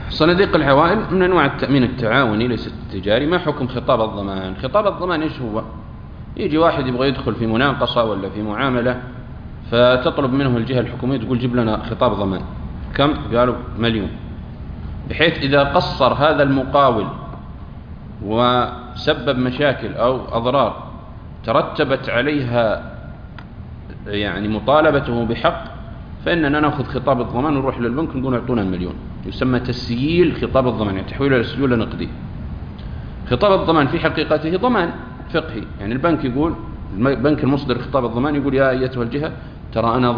صناديق العوائل من أنواع التأمين التعاوني ليس التجاري. ما حكم خطاب الضمان؟ خطاب الضمان إيش هو؟ يجي واحد يبغى يدخل في مناقصة ولا في معاملة، فتطلب منه الجهة الحكومية تقول جيب لنا خطاب ضمان. كم؟ قالوا 1,000,000، بحيث إذا قصر هذا المقاول وسبب مشاكل أو أضرار ترتبت عليها يعني مطالبته بحق، فإننا نأخذ خطاب الضمان ونروح للبنك نقول اعطونا 1,000,000. يسمى تسييل خطاب الضمان، يعني تحويله إلى سيولة نقدي. خطاب الضمان في حقيقته ضمان فقهي، يعني البنك يقول، البنك المصدر خطاب الضمان يقول يا أيتها الجهة ترى أنا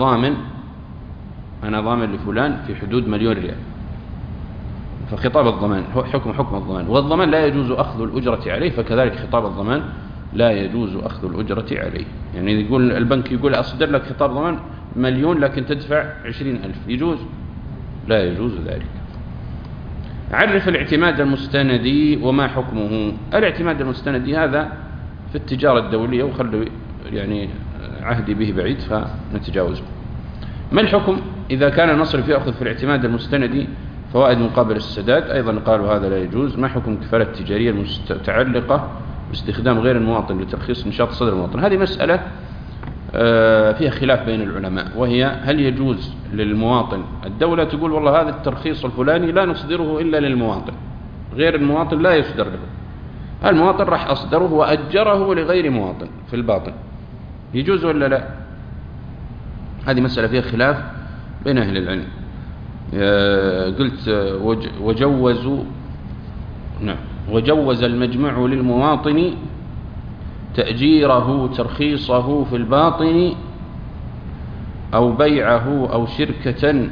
ضامن لفلان في حدود 1,000,000 ريال. فخطاب الضمان حكم الضمان، والضمان لا يجوز أخذ الأجرة عليه، فكذلك خطاب الضمان لا يجوز أخذ الأجرة عليه. يعني يقول البنك يقول أصدر لك خطاب ضمان 1,000,000 لكن تدفع 20,000، يجوز؟ لا يجوز ذلك. عرف الاعتماد المستندي وما حكمه. الاعتماد المستندي هذا في التجارة الدولية، وخلوا يعني عهدي به بعيد فنتجاوزه. ما الحكم إذا كان المصرف يأخذ في الاعتماد المستندي فوائد مقابل السداد؟ أيضا قالوا هذا لا يجوز. ما حكم الكفالة التجارية المتعلقة باستخدام غير المواطن لترخيص نشاط صدر المواطن؟ هذه مسألة فيها خلاف بين العلماء، وهي هل يجوز للمواطن، الدولة تقول والله هذا الترخيص الفلاني لا نصدره إلا للمواطن، غير المواطن لا يصدر له، المواطن راح أصدره وأجره لغير مواطن في الباطن، يجوز ولا لا؟ هذه مسألة فيها خلاف بين أهل العلم. قلت وجوز المجمع للمواطن تأجيره ترخيصه في الباطن أو بيعه أو شركة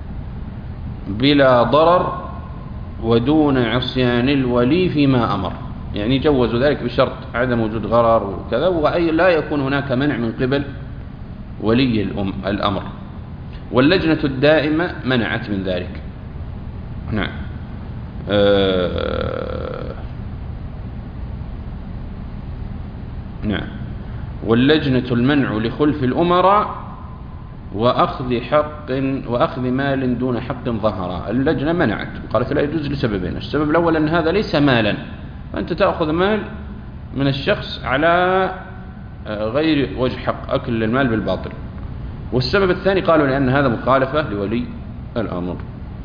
بلا ضرر ودون عصيان الولي فيما أمر. يعني جوزوا ذلك بشرط عدم وجود غرر وكذا، وأي لا يكون هناك منع من قبل ولي الأمر. واللجنة الدائمة منعت من ذلك. نعم. نعم. واللجنة المنع لخلف الأمراء وأخذ مال دون حق ظهر. اللجنة منعت وقالت لا يجوز لسببين. السبب الأول أن هذا ليس مالا، فأنت تأخذ مال من الشخص على غير وجه حق، أكل المال بالباطل. والسبب الثاني قالوا لأن هذا مخالفة لولي الأمر.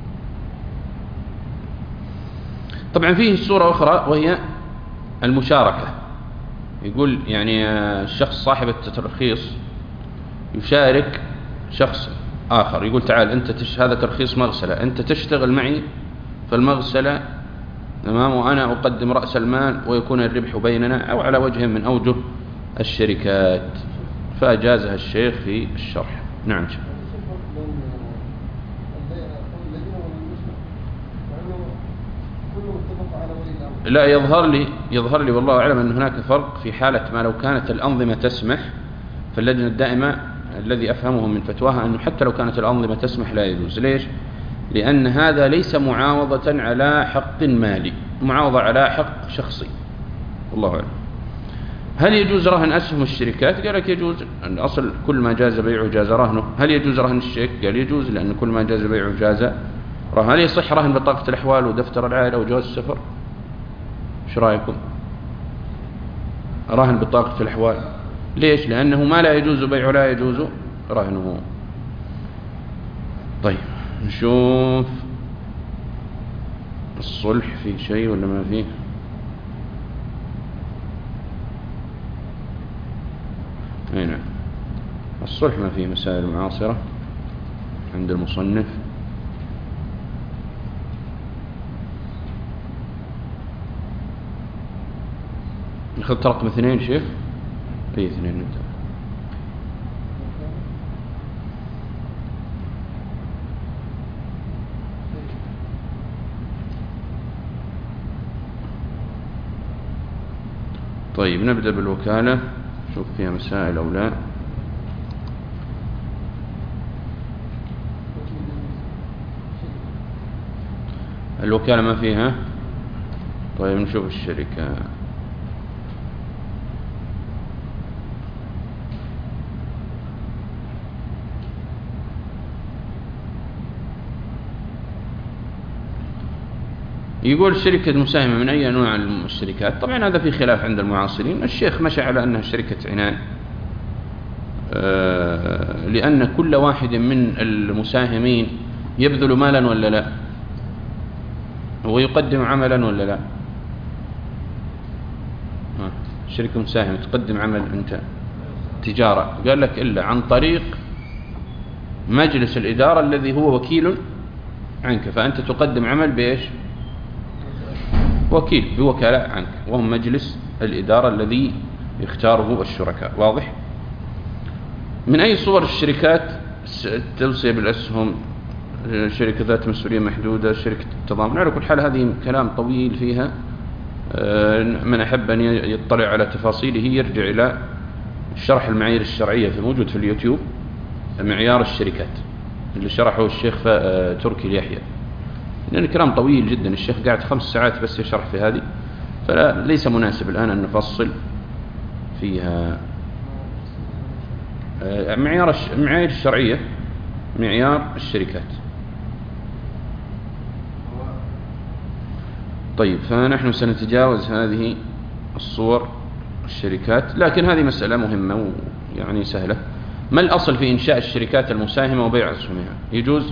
طبعا فيه صورة أخرى وهي المشاركة. يقول يعني الشخص صاحب الترخيص يشارك شخص آخر، يقول تعال أنت هذا ترخيص مغسلة، أنت تشتغل معي في المغسلة تمام، وأنا أقدم رأس المال ويكون الربح بيننا، أو على وجه من أوجه الشركات، فأجازها الشيخ في الشرح. نعم. لا يظهر لي والله أعلم أن هناك فرق في حالة ما لو كانت الأنظمة تسمح، فاللجنة الدائمة الذي أفهمه من فتواها أنه حتى لو كانت الأنظمة تسمح لا يجوز. ليش؟ لأن هذا ليس معاوضة على حق مالي، معاوضة على حق شخصي. والله أعلم. هل يجوز رهن أسهم الشركات؟ قال لك يجوز، الأصل كل ما جاز بيعه جاز رهنه. هل يجوز رهن الشيك؟ قال يجوز، لأن كل ما جاز بيعه جاز رهن. هل يصح رهن بطاقة الأحوال ودفتر العائلة وجواز السفر؟ ايش رايكم؟ رهن بطاقة الأحوال ليش؟ لأنه ما لا يجوز بيعه لا يجوز رهنه. طيب نشوف الصلح فيه شيء ولا ما فيه؟ نعم، الصلح ما فيه مسائل معاصرة عند المصنف. ناخذ رقم 2 شيخ. أي 2 نبدأ. طيب نبدأ بالوكالة، شوف فيها مسائل أو لا. الوكالة ما فيها. طيب نشوف الشركة. يقول الشركة المساهمة من أي أنواع الشركات؟ طبعا هذا في خلاف عند المعاصرين. الشيخ مشى على أنها شركة عنان، لأن كل واحد من المساهمين يبذل مالا ولا لا، ويقدم عملا ولا لا. شركة مساهمة تقدم عمل أنت تجارة، قال لك إلا عن طريق مجلس الإدارة الذي هو وكيل عنك، فأنت تقدم عمل بإيش؟ وكيل بوكلاء عنك، وهم مجلس الإدارة الذي يختاره الشركاء. واضح؟ من أي صور الشركات؟ التوصية بالأسهم، شركة ذات مسؤولية محدودة، شركة التضامن. على كل حال هذه كلام طويل فيها، من أحب أن يطلع على تفاصيله يرجع إلى شرح المعايير الشرعية في موجود في اليوتيوب، معيار الشركات اللي شرحه الشيخ تركي اليحيى، لأن كلام طويل جدا. الشيخ قاعد 5 ساعات بس يشرح في هذه، فليس مناسب الآن أن نفصل فيها. معايير الشرعية، معيار الشركات. طيب، فنحن سنتجاوز هذه الصور الشركات، لكن هذه مسألة مهمة ويعني سهلة. ما الأصل في إنشاء الشركات المساهمة وبيع أسهمها؟ يجوز؟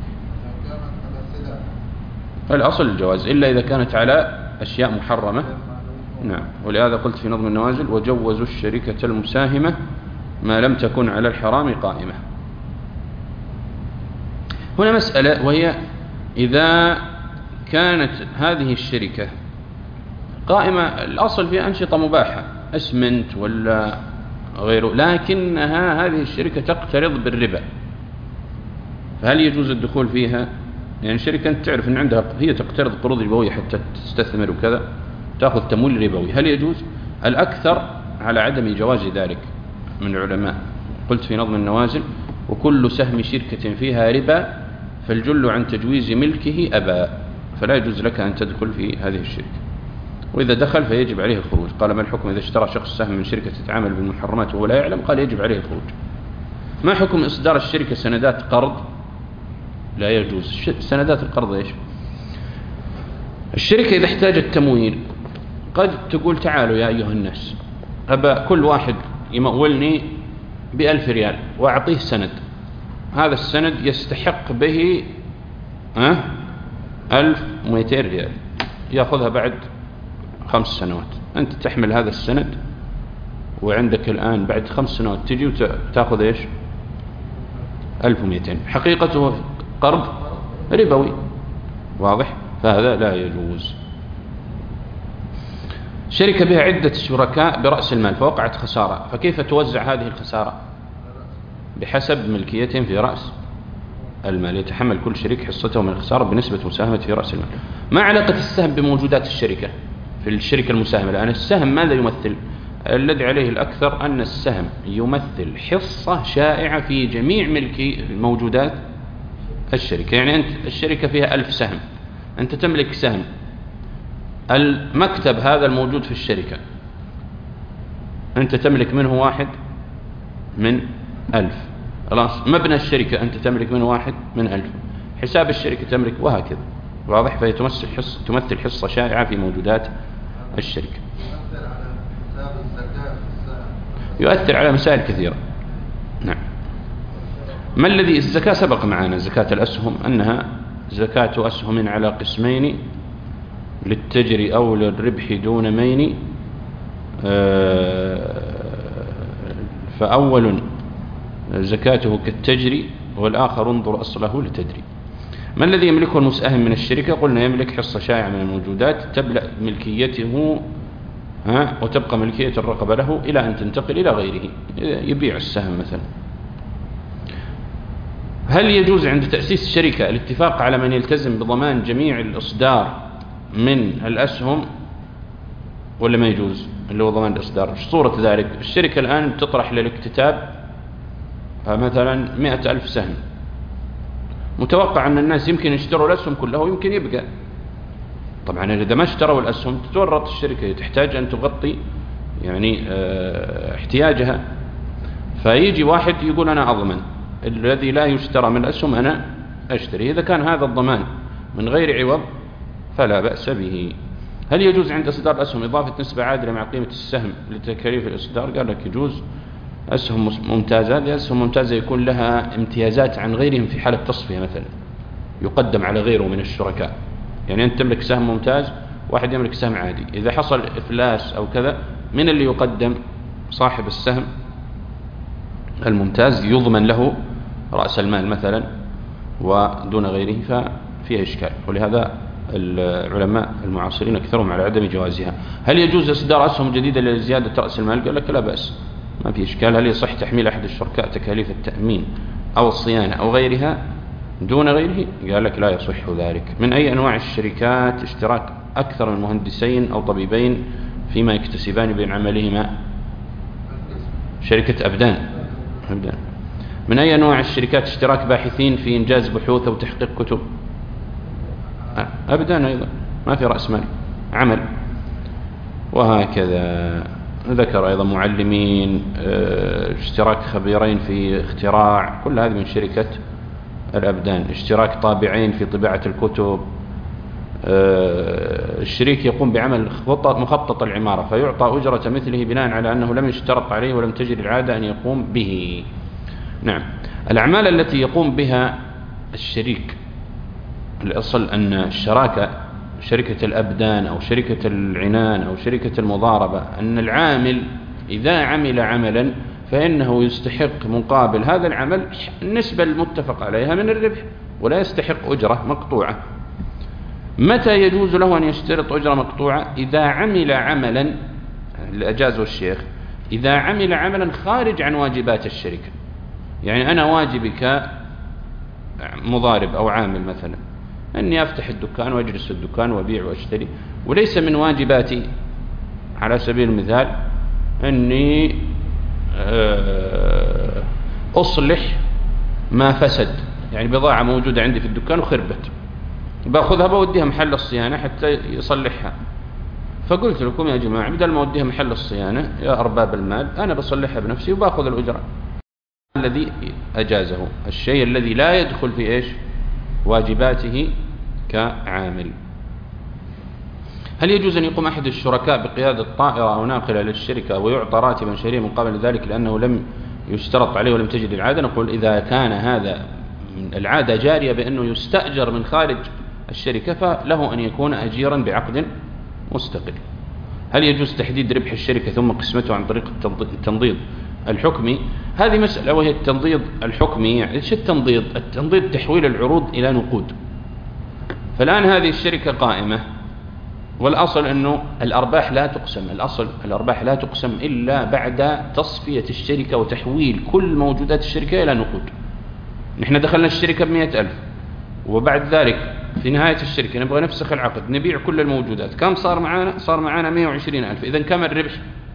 الأصل الجواز، إلا إذا كانت على أشياء محرمة. نعم، ولهذا قلت في نظم النوازل: وجوزوا الشركة المساهمة ما لم تكن على الحرام قائمة. هنا مسألة، وهي إذا كانت هذه الشركة قائمة، الأصل فيها أنشطة مباحة، أسمنت ولا غيره، لكنها هذه الشركة تقترض بالربا، فهل يجوز الدخول فيها؟ يعني شركة أنت تعرف أن عندها هي تقترض قروض ربوية حتى تستثمر وكذا، تأخذ تمويل ربوي، هل يجوز؟ الأكثر على عدم جواز ذلك من العلماء. قلت في نظم النوازل: وكل سهم شركة فيها ربا فالجل عن تجويز ملكه أبى، فلا يجوز لك أن تدخل في هذه الشركة، وإذا دخل فيجب عليه الخروج. قال: ما الحكم إذا اشترى شخص سهم من شركة تتعامل بالمحرمات وهو لا يعلم؟ قال: يجب عليه الخروج. ما حكم إصدار الشركة سندات قرض؟ لا يجوز. سندات القرض إيش؟ الشركة إذا احتاجت تمويل قد تقول: تعالوا يا أيها الناس، أبا كل واحد يمولني ب1000 ريال وأعطيه سند، هذا السند يستحق به 1200 ريال، يأخذها بعد 5 سنوات. أنت تحمل هذا السند وعندك الآن بعد 5 سنوات تجي وتأخذ إيش؟ 1200. حقيقته قرض ربوي. واضح؟ فهذا لا يجوز. شركة بها عدة شركاء برأس المال فوقعت خسارة، فكيف توزع هذه الخسارة؟ بحسب ملكيتهم في رأس المال، يتحمل كل شريك حصته من الخسارة بنسبة مساهمته في رأس المال. ما علاقة السهم بموجودات الشركة؟ في الشركة المساهمة الآن السهم ماذا يمثل؟ الذي عليه الأكثر أن السهم يمثل حصة شائعة في جميع ملك موجودات الشركة. يعني أنت الشركة فيها 1000 سهم، أنت تملك سهم. المكتب هذا الموجود في الشركة أنت تملك منه 1 من 1000. خلاص، مبنى الشركة أنت تملك منه 1 من 1000. حساب الشركة تملك، وهكذا. واضح؟ فهي تمثل حصة شائعة في موجودات الشركة. يؤثر على مسائل كثيرة. نعم. ما الذي الزكاة سبق معنا زكاة الأسهم أنها زكاة أسهم على قسمين: للتجري أو للربح دون مين. فأول زكاته كالتجري، والآخر انظر أصله لتدري. ما الذي يملكه المساهم من الشركة؟ قلنا يملك حصة شائعة من الموجودات تبدأ ملكيته وتبقى ملكية الرقبة له إلى أن تنتقل إلى غيره، يبيع السهم مثلا. هل يجوز عند تأسيس الشركة الاتفاق على من يلتزم بضمان جميع الإصدار من الأسهم ولا ما يجوز؟ اللي هو ضمان الإصدار. صورة ذلك: الشركة الآن تطرح للاكتتاب مثلا 100,000 سهم، متوقع أن الناس يمكن يشتروا الأسهم كلها ويمكن يبقى. طبعا إذا ما اشتروا الأسهم تتورط الشركة، تحتاج أن تغطي يعني احتياجها. فيجي واحد يقول: أنا أضمن الذي لا يشترى من الأسهم، أنا أشتري. إذا كان هذا الضمان من غير عوض فلا بأس به. هل يجوز عند إصدار الأسهم إضافة نسبة عادلة مع قيمة السهم لتكاليف الإصدار؟ قال لك يجوز. أسهم ممتازة، هذه أسهم ممتازة يكون لها امتيازات عن غيرهم في حالة تصفية مثلا، يقدم على غيره من الشركاء. يعني أنت تملك سهم ممتاز، واحد يملك سهم عادي، إذا حصل إفلاس أو كذا، من اللي يقدم؟ صاحب السهم الممتاز يضمن له رأس المال مثلا ودون غيره، ففيها إشكال. ولهذا العلماء المعاصرين أكثرهم على عدم جوازها. هل يجوز إصدار أسهم جديدة لزيادة رأس المال؟ قال لك لا بأس، ما في إشكال. هل يصح تحميل أحد الشركاء تكاليف التأمين أو الصيانة أو غيرها دون غيره؟ قال لك لا يصح ذلك. من أي أنواع الشركات اشتراك أكثر من مهندسين أو طبيبين فيما يكتسبان بين عملهما؟ شركة أبدان. من أي أنواع الشركات اشتراك باحثين في إنجاز بحوث أو تحقيق كتب؟ أبدان أيضا، ما في رأس مال، عمل. وهكذا ذكر أيضا معلمين، اشتراك خبيرين في اختراع، كل هذه من شركة الأبدان. اشتراك طابعين في طباعة الكتب. الشريك يقوم بعمل مخطط العمارة فيعطى أجرة مثله بناء على أنه لم يشترط عليه ولم تجري العادة أن يقوم به. نعم. الأعمال التي يقوم بها الشريك، الأصل أن الشراكة، شركة الأبدان أو شركة العنان أو شركة المضاربة، أن العامل إذا عمل عملا فإنه يستحق مقابل هذا العمل النسبة المتفق عليها من الربح، ولا يستحق أجرة مقطوعة. متى يجوز له أن يشترط أجرة مقطوعة؟ إذا عمل عملا، الأجاز والشيخ، إذا عمل عملا خارج عن واجبات الشركة. يعني أنا واجبي كمضارب أو عامل مثلا أني أفتح الدكان وأجلس في الدكان وأبيع وأشتري، وليس من واجباتي على سبيل المثال أني أصلح ما فسد، يعني بضاعة موجودة عندي في الدكان وخربت، باخذها بوديها محل الصيانة حتى يصلحها. فقلت لكم يا جماعة بدل ما أوديها محل الصيانة يا أرباب المال، أنا بصلحها بنفسي وباخذ الأجرة. الذي أجازه الشيء الذي لا يدخل في إيش؟ واجباته كعامل. هل يجوز أن يقوم أحد الشركاء بقيادة طائرة أو ناقلة للشركة ويعطى راتبا شهريا مقابل ذلك لأنه لم يشترط عليه ولم تجد العادة؟ نقول إذا كان هذا العادة جارية بأنه يستأجر من خارج الشركة فله أن يكون أجيرا بعقد مستقل. هل يجوز تحديد ربح الشركة ثم قسمته عن طريق التنضيد الحكمي؟ هذه مسألة وهي التنضيد الحكمي. يعني إيش التنضيد؟ التنضيد تحويل العروض إلى نقود. فالآن هذه الشركة قائمة، والأصل أنه الأرباح لا تقسم، الأصل الأرباح لا تقسم إلا بعد تصفية الشركة وتحويل كل موجودات الشركة إلى نقود. نحن دخلنا الشركة ب100,000، وبعد ذلك في نهاية الشركة نبغى نفسخ العقد نبيع كل الموجودات، كم صار معانا؟ صار معانا 120,000. إذن كم الربح؟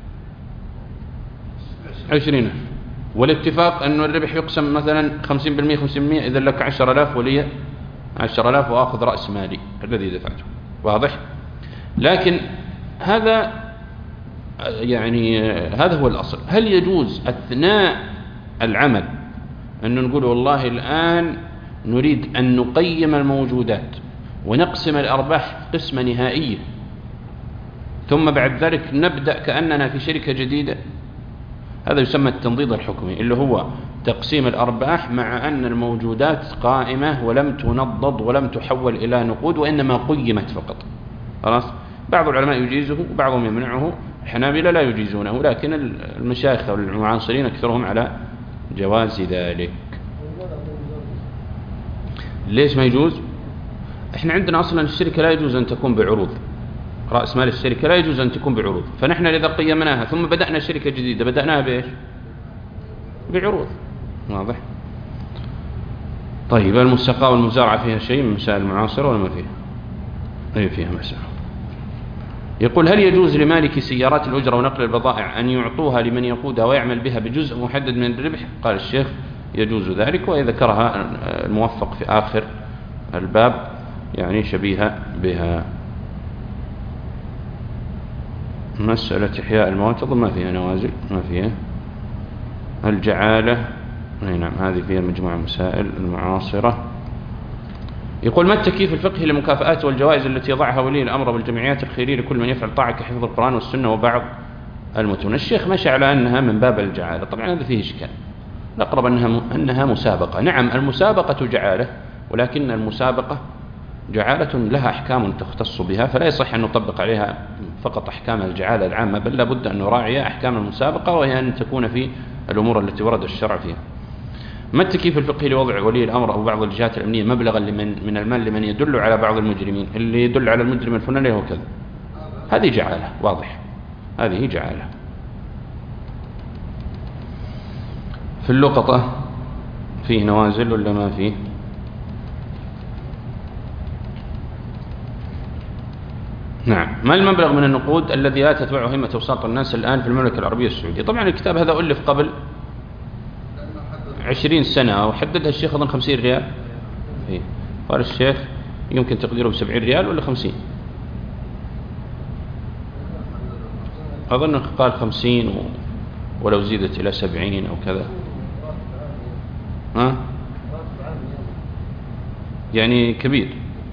20,000. والاتفاق أنه الربح يقسم مثلا 50% 50%، إذن لك 10,000 ولي 10,000 وأخذ رأس مالي الذي دفعته. واضح؟ لكن هذا يعني هذا هو الأصل. هل يجوز أثناء العمل أن نقول والله الآن نريد أن نقيم الموجودات ونقسم الأرباح قسمة نهائية ثم بعد ذلك نبدأ كأننا في شركة جديدة؟ هذا يسمى التنضيد الحكمي، اللي هو تقسيم الأرباح مع أن الموجودات قائمة ولم تنضد ولم تحول إلى نقود وإنما قيمت فقط. خلاص؟ بعض العلماء يجيزه وبعضهم يمنعه، الحنابلة لا يجيزونه، لكن المشايخ والمعاصرين أكثرهم على جواز ذلك. ليش ما يجوز؟ احنا عندنا أصلا الشركة لا يجوز أن تكون بعروض، رأس مال الشركة لا يجوز أن تكون بعروض، فنحن إذا قيمناها ثم بدأنا شركة جديدة بدأناها بإيش؟ بعروض. واضح؟ طيب المساقة والمزارعة فيها شيء من مسائل المعاصرة ولا ما فيها؟ أي فيها مسائل. يقول هل يجوز لمالك سيارات الأجرة ونقل البضائع أن يعطوها لمن يقودها ويعمل بها بجزء محدد من الربح؟ قال الشيخ يجوز ذلك، وذكرها الموفق في آخر الباب يعني شبيهة بها. مسألة إحياء الموتى ما فيها نوازل، ما فيها. الجعالة نعم هذه فيها مجموعة مسائل المعاصرة. يقول: ما التكييف الفقهي للمكافآت والجوائز التي يضعها ولي الأمر والجمعيات الخيرية لكل من يفعل طاعة كحفظ القرآن والسنة وبعض المتون؟ الشيخ مشى على أنها من باب الجعالة. طبعا هذا فيه إشكال. الأقرب أنها مسابقة. نعم، المسابقة جعالة، ولكن المسابقة جعالة لها أحكام تختص بها، فلا يصح أن نطبق عليها فقط أحكام الجعالة العامة، بل لابد أن نراعي أحكام المسابقة، وهي أن تكون في الأمور التي ورد الشرع فيها. ما التكييف الفقهي لوضع ولي الأمر أو بعض الجهات الأمنية مبلغا من المال لمن يدل على بعض المجرمين؟ اللي يدل على المجرم الفلاني هو كذا. هذه جعالة واضح، هذه جعالة. في اللقطة فيه نوازل ولا ما فيه؟ نعم. ما المبلغ من النقود الذي لا تتبعه همة أوساط الناس الآن في المملكة العربية السعودية؟ طبعا الكتاب هذا ألف قبل 20 سنة، وحددها الشيخ أظن 50 ريال. قال الشيخ يمكن تقديره ب70 ريال ولا 50، أظن قال 50 ولو زيدت إلى 70 أو كذا. ها؟ يعني كبير.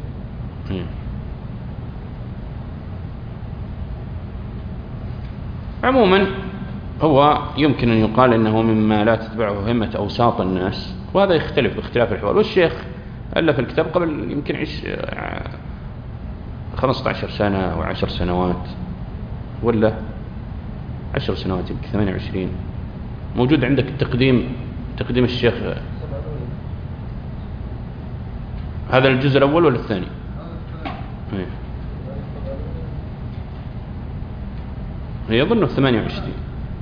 عموما هو يمكن أن يقال إنه مما لا تتبعه همة أوساط الناس، وهذا يختلف باختلاف الحوال. والشيخ ألف الكتاب قبل يمكن 15 سنة أو 10 سنوات، ولا 10 سنوات، يمكن 28. موجود عندك تقديم الشيخ. هذا الجزء الأول ولا الثاني؟ يظن 28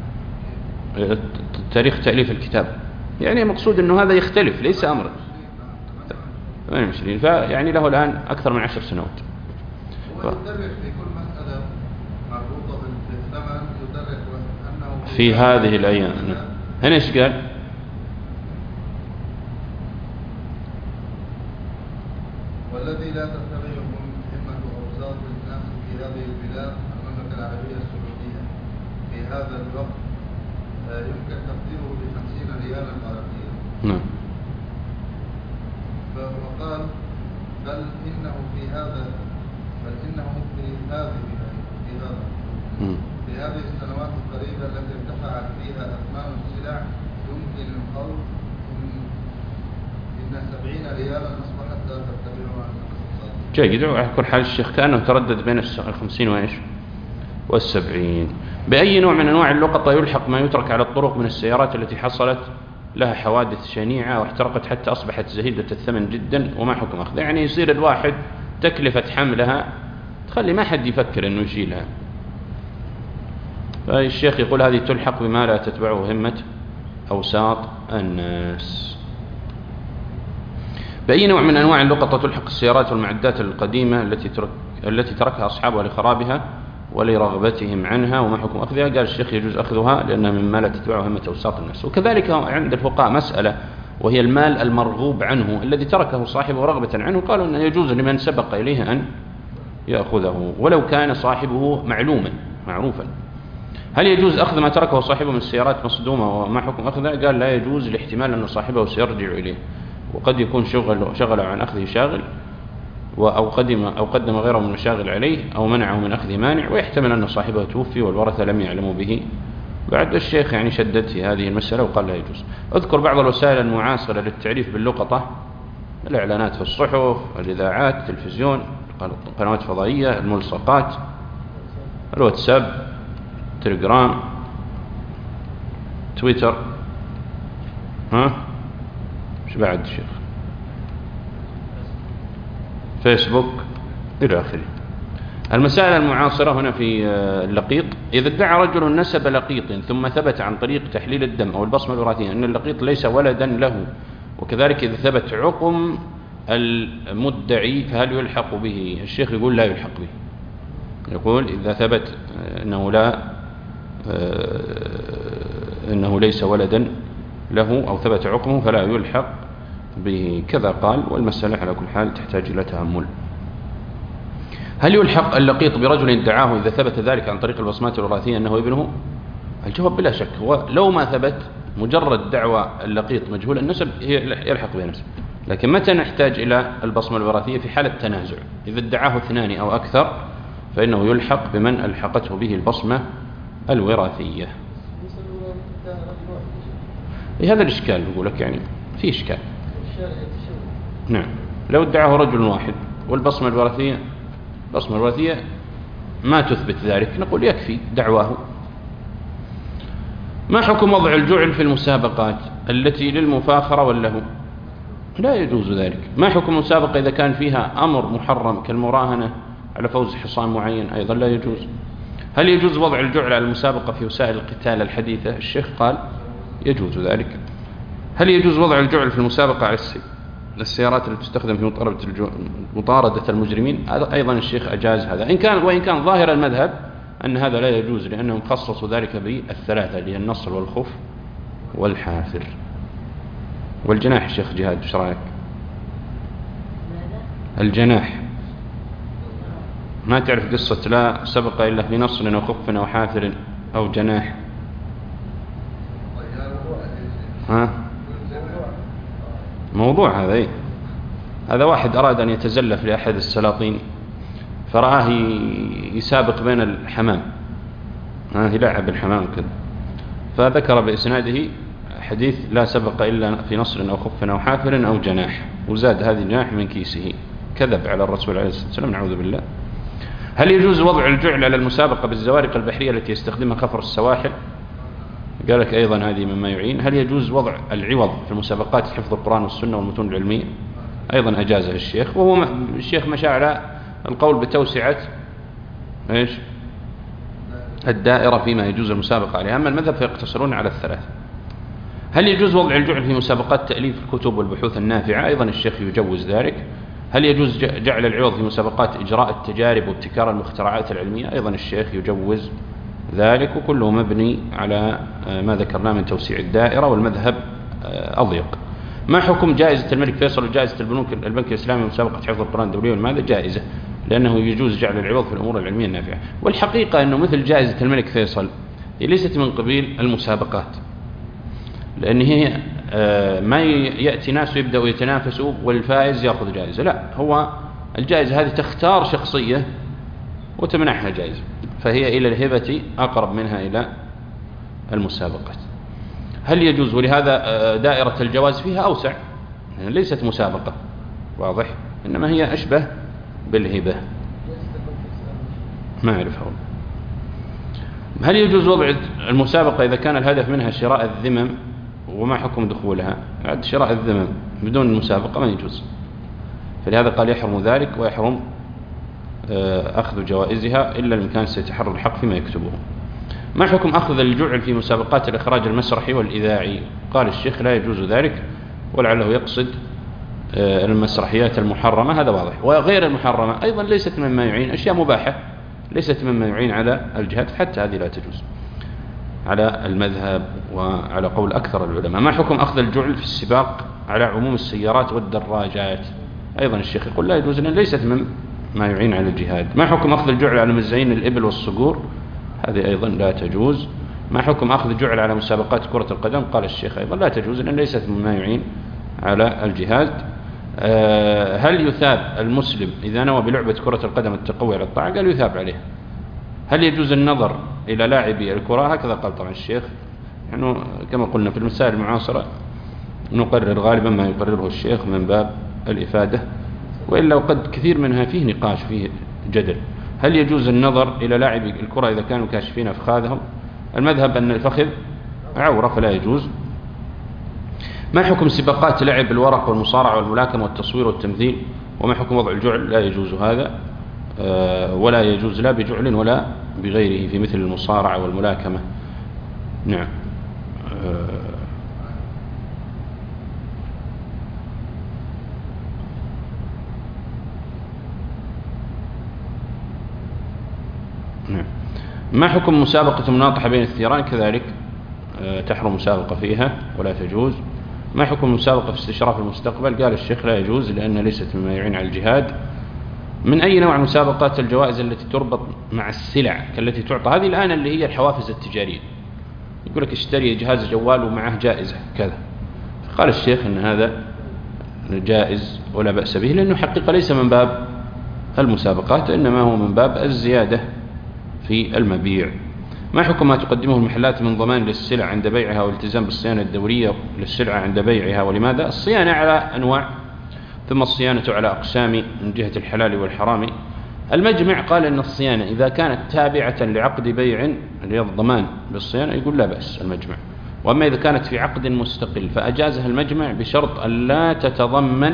تاريخ تأليف الكتاب. يعني مقصود أنه هذا يختلف، ليس أمر 28، فيعني له الآن أكثر من 10 سنوات. يدرك في كل مسألة مربوطة بالثمن، يدرك أنه في هذه الأيام. هنا إيش قال؟ والذي لا تتبعهم همة أوساط الناس في هذه البلاد المملكة العربية السعودية في هذا الوقت يمكن تقديره ب50 ريالا غربيا. نعم. وقال بل إنه في هذا في هذه السنوات القريبة التي ارتفعت فيها أثمان السلع يمكن القول إن 70 ريالا أصبحت لا تتبعها الاقتصاد. جيد. على كل حال الشيخ كأنه تردد بين 50 وإيش وال70. بأي نوع من أنواع اللقطة يلحق ما يترك على الطرق من السيارات التي حصلت لها حوادث شنيعة واحترقت حتى أصبحت زهيدة الثمن جدا، وما حكم أخذها؟ يعني يصير الواحد تكلفة حملها تخلي ما حد يفكر أنه يشيلها. فالشيخ يقول هذه تلحق بما لا تتبعه همة أوساط الناس. بأي نوع من أنواع اللقطة تلحق السيارات والمعدات القديمة التي تركها أصحابها لخرابها ولرغبتهم عنها، وما حكم أخذها؟ قال الشيخ يجوز أخذها لأنها مما لا تتبعه همة أوساط الناس. وكذلك عند الفقهاء مسألة، وهي المال المرغوب عنه الذي تركه صاحبه رغبة عنه، قالوا أنه يجوز لمن سبق إليه أن يأخذه ولو كان صاحبه معروفا. هل يجوز أخذ ما تركه صاحبه من السيارات مصدومة وما حكم أخذها؟ قال لا يجوز لاحتمال أن صاحبه سيرجع إليه، وقد يكون شغله عن أخذه شاغل، أو قدم غيره من المشاغل عليه، أو منعه من أخذه مانع، ويحتمل أن صاحبه توفي والورثة لم يعلموا به. بعد الشيخ يعني شدد في هذه المسألة وقال لا يجوز. أذكر بعض الوسائل المعاصرة للتعريف باللقطة: الإعلانات في الصحف، الإذاعات، التلفزيون، قنوات فضائية، الملصقات، الواتساب، تليجرام، تويتر، مش بعد الشيخ، فيسبوك إلى آخره. المسائل المعاصرة هنا في اللقيط: إذا ادعى رجل نسب لقيط ثم ثبت عن طريق تحليل الدم أو البصمة الوراثية أن اللقيط ليس ولدا له، وكذلك إذا ثبت عقم المدعي، فهل يلحق به؟ الشيخ يقول لا يلحق به. يقول إذا ثبت أنه ليس ولدا له أو ثبت عقمه فلا يلحق به، كذا قال. والمسألة على كل حال تحتاج إلى تأمل. هل يلحق اللقيط برجل ادعاه إذا ثبت ذلك عن طريق البصمات الوراثية أنه ابنه؟ الجواب بلا شك، ولو ما ثبت مجرد دعوى اللقيط مجهول النسب يلحق به نسب. لكن متى نحتاج إلى البصمة الوراثية؟ في حالة تنازع، إذا ادعاه اثنان أو أكثر فإنه يلحق بمن ألحقته به البصمة الوراثية. هذا الإشكال يقول لك، يعني في إشكال. نعم، لو ادعاه رجل واحد والبصمة الوراثية ما تثبت ذلك، نقول يكفي دعواه. ما حكم وضع الجعل في المسابقات التي للمفاخرة واللهو؟ لا يجوز ذلك. ما حكم المسابقة إذا كان فيها أمر محرم كالمراهنة على فوز حصان معين؟ أيضا لا يجوز. هل يجوز وضع الجعل على المسابقة في وسائل القتال الحديثة؟ الشيخ قال يجوز ذلك. هل يجوز وضع الجعل في المسابقة على السيارات التي تستخدم في مطاردة المجرمين؟ أيضا الشيخ أجاز هذا، وإن كان ظاهر المذهب أن هذا لا يجوز، لأنهم خصصوا ذلك بالثلاثة اللي هي النصر والخف والحافر. والجناح الشيخ جهاد ايش رايك؟ الجناح ما تعرف قصة لا سبق إلا في نصر أو خف أو حافر أو جناح؟ ها؟ موضوع هذا. هذا واحد أراد أن يتزلف لأحد السلاطين فرآه يسابق بين الحمام، يلعب الحمام كذا، فذكر بإسناده حديث لا سبق إلا في نصر أو خف أو حافر أو جناح، وزاد هذه الجناح من كيسه، كذب على الرسول عليه الصلاة والسلام، نعوذ بالله. هل يجوز وضع الجعل على المسابقة بالزوارق البحرية التي يستخدمها خفر السواحل؟ قال لك أيضا هذه مما يعين. هل يجوز وضع العوض في المسابقات حفظ القرآن والسنة والمتون العلمية؟ أيضا أجازه الشيخ، وهو الشيخ مشى على القول بتوسعة إيش؟ الدائرة فيما يجوز المسابقة عليها، أما المذهب فيقتصرون على الثلاث. هل يجوز وضع الجعل في مسابقات تأليف الكتب والبحوث النافعة؟ أيضا الشيخ يجوز ذلك. هل يجوز جعل العوض في مسابقات إجراء التجارب وابتكار المخترعات العلمية؟ أيضا الشيخ يجوز ذلك، وكله مبني على ما ذكرناه من توسيع الدائرة، والمذهب أضيق. ما حكم جائزة الملك فيصل وجائزة البنك الإسلامي مسابقة حفظ القرآن الدولية؟ والماذا جائزة، لأنه يجوز جعل العوض في الأمور العلمية النافعة. والحقيقة أنه مثل جائزة الملك فيصل هي ليست من قبيل المسابقات، لأن هي ما يأتي ناس يبدأوا يتنافسوا والفائز يأخذ جائزة، لا، هو الجائزة هذه تختار شخصية وتمنحها جائزة، فهي إلى الهبة أقرب منها إلى المسابقات. هل يجوز؟ ولهذا دائرة الجواز فيها أوسع، يعني ليست مسابقة، واضح، إنما هي أشبه بالهبة. ما أعرفها. هل يجوز وضع المسابقة إذا كان الهدف منها شراء الذمم؟ وما حكم دخولها؟ شراء الذمم بدون المسابقة ما يجوز، فلهذا قال يحرم ذلك، ويحرم أخذ جوائزها إلا إن كان سيتحرر الحق فيما يكتبه. ما حكم أخذ الجعل في مسابقات الإخراج المسرحي والإذاعي؟ قال الشيخ لا يجوز ذلك، ولعله يقصد المسرحيات المحرمة، هذا واضح. وغير المحرمة أيضا ليست مما يعين، أشياء مباحة ليست مما يعين على الجهاد، حتى هذه لا تجوز على المذهب وعلى قول أكثر العلماء. ما حكم أخذ الجعل في السباق على عموم السيارات والدراجات؟ أيضا الشيخ يقول لا يجوز، لأن ليست مما يعين على الجهاد. ما حكم أخذ الجعل على مزين الإبل والصقور؟ هذه أيضا لا تجوز. ما حكم أخذ الجعل على مسابقات كرة القدم؟ قال الشيخ أيضا لا تجوز، لأن ليست مما يعين على الجهاد. هل يثاب المسلم إذا نوى بلعبة كرة القدم التقوي على الطاعة؟ قال يثاب عليه. هل يجوز النظر إلى لاعبي الكرة؟ هكذا قال طبعا الشيخ، يعني كما قلنا في المسائل المعاصرة نقرر غالبا ما يقرره الشيخ من باب الإفادة، وإلا وقد كثير منها فيه نقاش، فيه جدل. هل يجوز النظر إلى لاعبي الكرة إذا كانوا كاشفين أفخاذهم؟ المذهب أن الفخذ عورة فلا يجوز. ما حكم سباقات لعب الورق والمصارعة والملاكمة والتصوير والتمثيل؟ وما حكم وضع الجعل؟ لا يجوز هذا، ولا يجوز لا بجعل ولا بغيره في مثل المصارعة والملاكمة. نعم. نعم. ما حكم مسابقة المناطحة بين الثيران؟ كذلك تحرم مسابقة فيها ولا تجوز. ما حكم مسابقة في استشراف المستقبل؟ قال الشيخ لا يجوز، لأن ليست مما يعين على الجهاد. من أي نوع مسابقات الجوائز التي تربط مع السلع كالتي تعطى؟ هذه الآن اللي هي الحوافز التجارية، يقول لك اشتري جهاز جوال ومعه جائزة كذا. قال الشيخ أن هذا جائز ولا بأس به، لأنه حقيقة ليس من باب المسابقات، إنما هو من باب الزيادة في المبيع. ما حكم ما تقدمه المحلات من ضمان للسلع عند بيعها والالتزام بالصيانة الدورية للسلعة عند بيعها، ولماذا؟ الصيانة على أنواع، ثم الصيانة على أقسام من جهة الحلال والحرام. المجمع قال أن الصيانة إذا كانت تابعة لعقد بيع اللي الضمان بالصيانة يقول لا بأس المجمع، وأما إذا كانت في عقد مستقل فأجازها المجمع بشرط أن لا تتضمن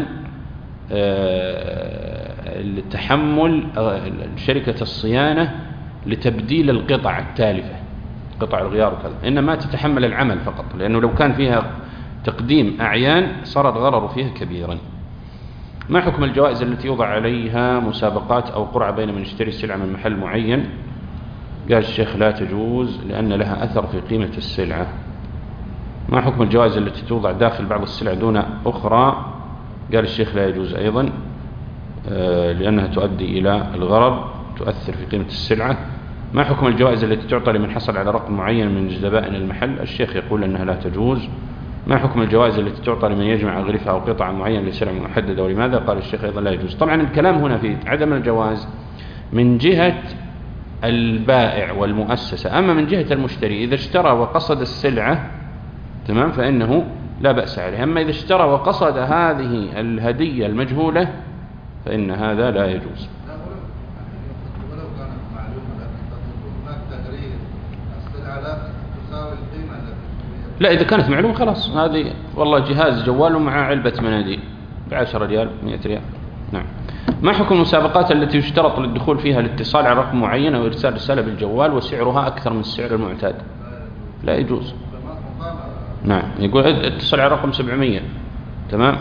تحمل شركة الصيانة لتبديل القطع التالفة، قطع الغيار وكذا، إنما تتحمل العمل فقط، لأنه لو كان فيها تقديم أعيان صار الغرر فيها كبيرا. ما حكم الجوائز التي يوضع عليها مسابقات أو قرعة بين من يشتري سلعة من محل معين؟ قال الشيخ لا تجوز لأن لها أثر في قيمة السلعة. ما حكم الجوائز التي توضع داخل بعض السلع دون أخرى؟ قال الشيخ لا يجوز أيضا لأنها تؤدي إلى الغرر، تؤثر في قيمة السلعة. ما حكم الجوائز التي تعطى لمن حصل على رقم معين من زبائن المحل؟ الشيخ يقول أنها لا تجوز. ما حكم الجوائز التي تعطى لمن يجمع أغرفة أو قطعة معينة لسلع محددة ولماذا؟ قال الشيخ أيضا لا يجوز. طبعا الكلام هنا في عدم الجواز من جهة البائع والمؤسسة، أما من جهة المشتري إذا اشترى وقصد السلعة تمام فإنه لا بأس عليه، أما إذا اشترى وقصد هذه الهدية المجهولة فإن هذا لا يجوز. ولو كانت معلومة لكن تكون هناك تغرير السلعة لا تساوي القيمة التي لا، إذا كانت معلومة خلاص، هذه والله جهاز جوال مع علبة مناديل ب10 ريال 100 ريال. نعم. ما حكم المسابقات التي يشترط للدخول فيها الاتصال على رقم معين أو إرسال رسالة بالجوال وسعرها أكثر من السعر المعتاد؟ لا يجوز. نعم، يقول اتصل على رقم 700 تمام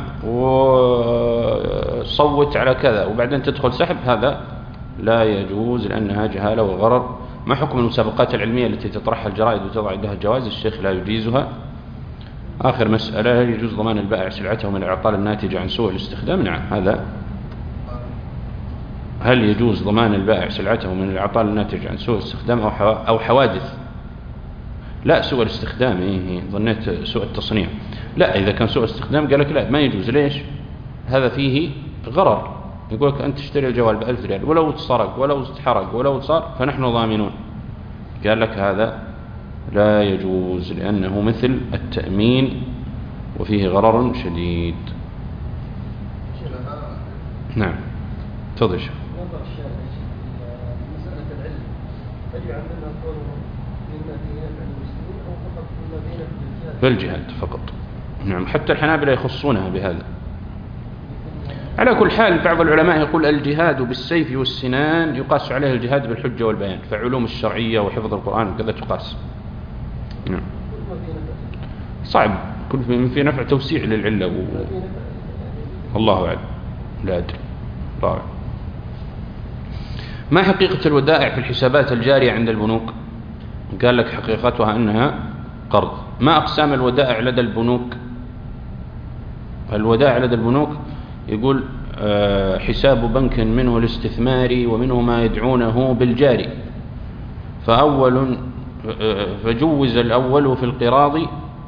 وصوت على كذا وبعدين تدخل سحب، هذا لا يجوز لأنها جهالة وغرر. ما حكم المسابقات العلمية التي تطرحها الجرائد وتضع عندها الجوائز؟ الشيخ لا يجيزها. آخر مسألة، هل يجوز ضمان البائع سلعته من الأعطال الناتجة عن سوء الاستخدام؟ نعم، هذا هل يجوز ضمان البائع سلعته من الأعطال الناتجة عن سوء الاستخدام أو حوادث؟ لا، سوء الاستخدام، ظنيت سوء التصنيع. لا، إذا كان سوء الاستخدام قال لك لا ما يجوز. ليش؟ هذا فيه غرر. يقول لك أنت تشتري الجوال ب1000 ريال ولو تسرق ولو تحرق ولو صار فنحن ضامنون. قال لك هذا لا يجوز لأنه مثل التأمين وفيه غرر شديد. نعم، تفضل شيخ. نظر الشارع مسألة العلم هل يعملنا كونه مما فيه نفع المسلمين أو فقط مما فيه نفع الجهاد؟ بالجهاد فقط. نعم، حتى الحنابلة يخصونها بهذا. على كل حال بعض العلماء يقول الجهاد بالسيف والسنان يقاس عليه الجهاد بالحجة والبيان، فعلوم الشرعية وحفظ القرآن وكذا تقاس. نعم. صعب، كل في نفع توسيع للعلة الله أعلم، لا أدري. طبعا. ما حقيقة الودائع في الحسابات الجارية عند البنوك؟ قال لك حقيقتها أنها قرض. ما أقسام الودائع لدى البنوك؟ الودائع لدى البنوك يقول حساب بنك منه الاستثماري ومنه ما يدعونه بالجاري، فجوز الأول في القراض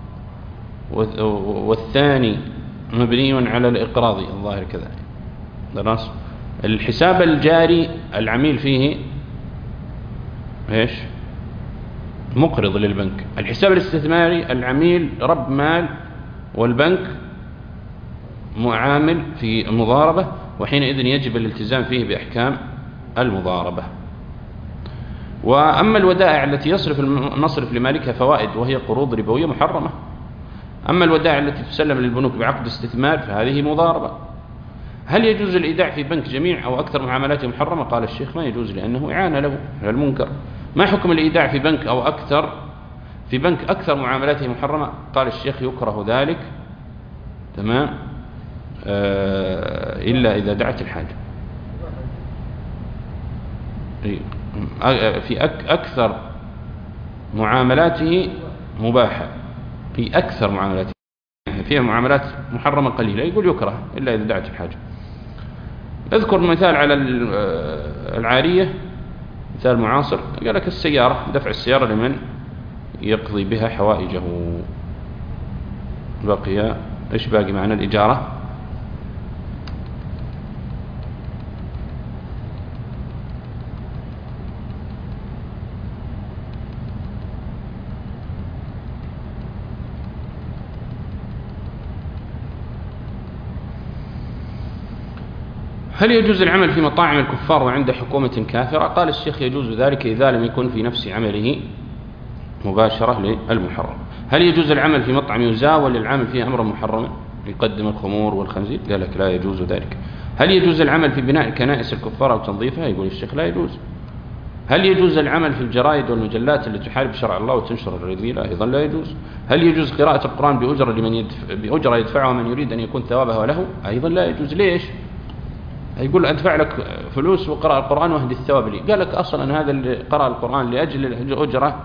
والثاني مبني على الإقراض الظاهر كذا. درس الحساب الجاري العميل فيه ايش؟ مقرض للبنك. الحساب الاستثماري العميل رب مال والبنك معامل في المضاربة، وحينئذ يجب الالتزام فيه بأحكام المضاربة. وأما الودائع التي نصرف لمالكها فوائد وهي قروض ربوية محرمة. أما الودائع التي تسلم للبنوك بعقد استثمار فهذه مضاربة. هل يجوز الإيداع في بنك جميع أو أكثر معاملاته محرمة؟ قال الشيخ ما يجوز لأنه إعانة له على المنكر. ما حكم الإيداع في بنك أو أكثر في بنك أكثر معاملاته محرمة؟ قال الشيخ يكره ذلك تمام إلا إذا دعت الحاجة. في أكثر معاملاته مباحة، في أكثر معاملاته فيها معاملات محرمة قليلة يقول يكره إلا إذا دعت الحاجة. اذكر مثال على العارية، مثال معاصر، قال لك السيارة، دفع السيارة لمن يقضي بها حوائجه. بقي إيش باقي معنا؟ الإجارة. هل يجوز العمل في مطاعم الكفار وعند حكومة كافرة؟ قال الشيخ يجوز ذلك إذا لم يكن في نفس عمله مباشرة للمحرم. هل يجوز العمل في مطعم يزاول للعامل فيه أمر محرم يقدم الخمور والخنزير؟ قال لك لا يجوز ذلك. هل يجوز العمل في بناء كنائس الكفار أو تنظيفها؟ يقول الشيخ لا يجوز. هل يجوز العمل في الجرائد والمجلات التي تحارب شرع الله وتنشر الرذيلة؟ أيضا لا يجوز. هل يجوز قراءة القرآن بأجرة يدفعها من يريد أن يكون ثوابها له؟ أيضا لا يجوز. ليش؟ يقول أدفع لك فلوس وقرأ القرآن واهدي الثواب لي. قال لك أصلا هذا اللي قرأ القرآن لأجل الأجرة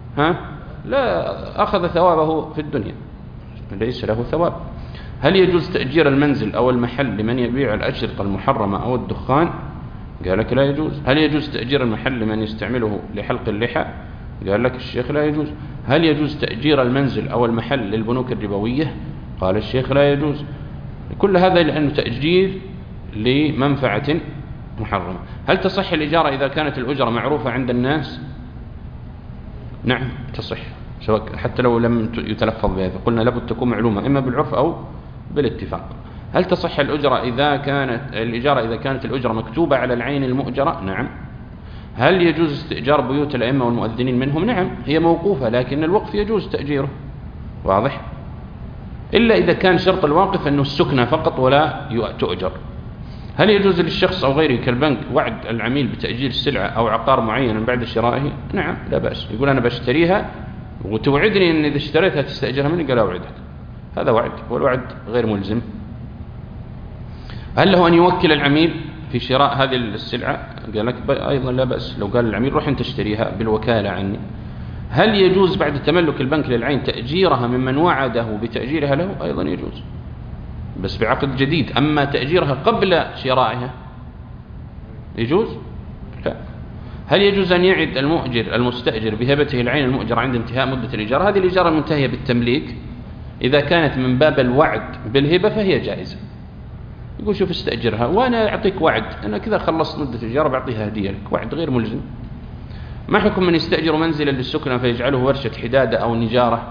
لا أخذ ثوابه في الدنيا، ليس له ثواب. هل يجوز تأجير المنزل أو المحل لمن يبيع الأشرطة المحرمة أو الدخان؟ قال لك لا يجوز. هل يجوز تأجير المحل لمن يستعمله لحلق اللحى؟ قال لك الشيخ لا يجوز. هل يجوز تأجير المنزل أو المحل للبنوك الربوية؟ قال الشيخ لا يجوز. كل هذا لأنه تأجير لمنفعة محرمة. هل تصح الإجارة إذا كانت الأجرة معروفة عند الناس؟ نعم تصح، سواء حتى لو لم يتلفظ بهذا، قلنا لابد تكون معلومة إما بالعرف أو بالاتفاق. هل تصح الإجارة إذا كانت الأجرة مكتوبة على العين المؤجرة؟ نعم. هل يجوز استئجار بيوت الأئمة والمؤذنين منهم؟ نعم، هي موقوفة لكن الوقف يجوز تأجيره، واضح، إلا إذا كان شرط الواقف أنه السكنة فقط ولا تؤجر. هل يجوز للشخص أو غيره كالبنك وعد العميل بتأجير السلعة أو عقار معين بعد شرائه؟ نعم لا بأس. يقول أنا بشتريها وتوعدني أن إذا اشتريتها تستأجرها مني؟ قال أوعدك. هذا وعد، والوعد غير ملزم. هل له أن يوكل العميل في شراء هذه السلعة؟ قال لك أيضا لا بأس، لو قال العميل روح أنت تشتريها بالوكالة عني. هل يجوز بعد تملك البنك للعين تأجيرها ممن وعده بتأجيرها له؟ أيضا يجوز، بس بعقد جديد. أما تأجيرها قبل شرائها يجوز؟ لا. هل يجوز أن يعد المؤجر المستأجر بهبته العين المؤجر عند انتهاء مدة الإجارة؟ هذه الإجارة المنتهية بالتمليك إذا كانت من باب الوعد بالهبة فهي جائزة. يقول شوف استأجرها وأنا أعطيك وعد أنا كذا خلصت مدة الإجارة بعطيها هدية لك، وعد غير ملزم. ما حكم من يستأجر منزلا للسكنة فيجعله ورشة حدادة أو نجارة؟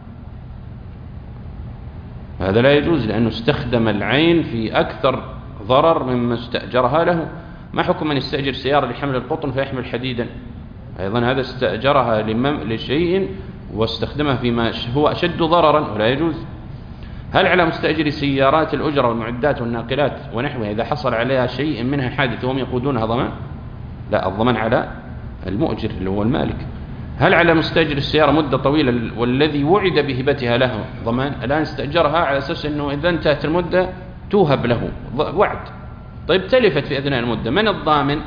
هذا لا يجوز لأنه استخدم العين في أكثر ضرر مما استأجرها له. ما حكم من يستأجر سيارة لحمل القطن فيحمل حديدا؟ أيضا هذا استأجرها لشيء واستخدمها فيما هو أشد ضررا ولا يجوز. هل على مستأجر سيارات الأجرة والمعدات والناقلات ونحوها إذا حصل عليها شيء منها حادث وهم يقودونها ضمان؟ لا، الضمان على المؤجر اللي هو المالك. هل على مستأجر السيارة مدة طويلة والذي وعد بهبتها له ضمان؟ الآن استأجرها على أساس أنه إذا انتهت المدة توهب له وعد، طيب تلفت في أثناء المدة، من الضامن؟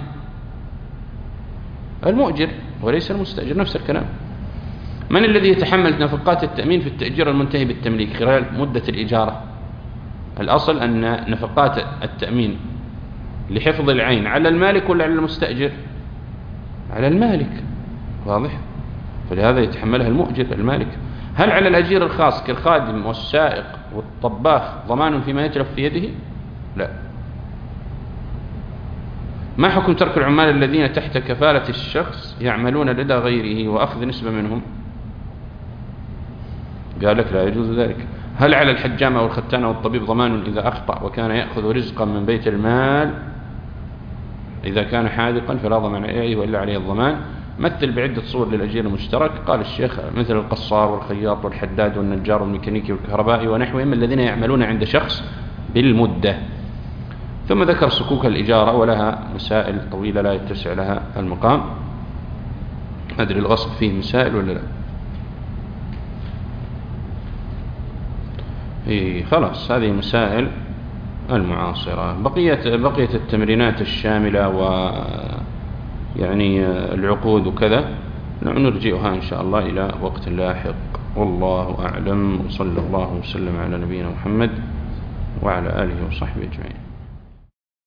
المؤجر وليس المستأجر، نفس الكلام. من الذي يتحمل نفقات التأمين في التأجير المنتهي بالتمليك خلال مدة الإجارة؟ الأصل أن نفقات التأمين لحفظ العين على المالك ولا على المستأجر؟ على المالك، واضح، فلهذا يتحملها المؤجر المالك. هل على الأجير الخاص كالخادم والسائق والطباخ ضمان فيما يتلف في يده؟ لا. ما حكم ترك العمال الذين تحت كفالة الشخص يعملون لدى غيره وأخذ نسبة منهم؟ قال لك لا يجوز ذلك. هل على الحجام أو الختان أو الطبيب ضمان إذا أخطأ وكان يأخذ رزقا من بيت المال؟ إذا كان حاذقا فلا ضمان عليه وإلا عليه الضمان. مثل بعدة صور للأجير المشترك. قال الشيخ مثل القصار والخياط والحداد والنجار والميكانيكي والكهربائي ونحوهم الذين يعملون عند شخص بالمدة. ثم ذكر صكوك الإجارة ولها مسائل طويلة لا يتسع لها المقام. أدري الغصب فيه مسائل ولا لا؟ خلاص هذه مسائل المعاصرة. بقية التمرينات الشاملة ويعني العقود وكذا نرجئها إن شاء الله إلى وقت لاحق. والله أعلم، وصلى الله وسلم على نبينا محمد وعلى آله وصحبه أجمعين.